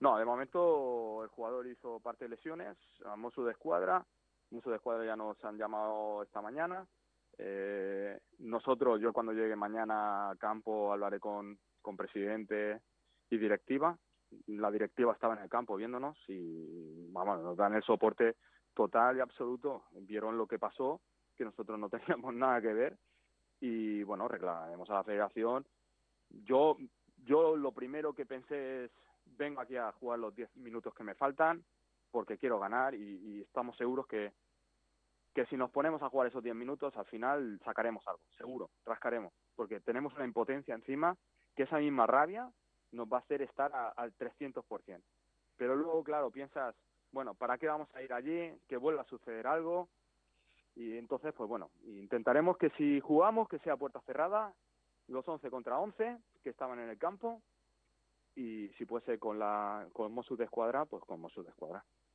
No, de momento el jugador hizo parte de lesiones, a Mossos de Escuadra ya nos han llamado esta mañana. Nosotros, yo cuando llegue mañana a campo hablaré con presidente y directiva. La directiva estaba en el campo viéndonos y vamos, nos dan el soporte total y absoluto. Vieron lo que pasó, que nosotros no teníamos nada que ver y bueno, reclamaremos a la federación. Yo, yo lo primero que pensé es, vengo aquí a jugar los 10 minutos que me faltan porque quiero ganar y estamos seguros que si nos ponemos a jugar esos 10 minutos, al final sacaremos algo, seguro, rascaremos, porque tenemos una impotencia encima que esa misma rabia nos va a hacer estar al 300%. Pero luego, claro, piensas, bueno, ¿para qué vamos a ir allí? Que vuelva a suceder algo. Y entonces, pues bueno, intentaremos que si jugamos, que sea puerta cerrada, los 11 contra 11 que estaban en el campo, y si puede ser con Mossos de Escuadra, pues con Mossos de Escuadra.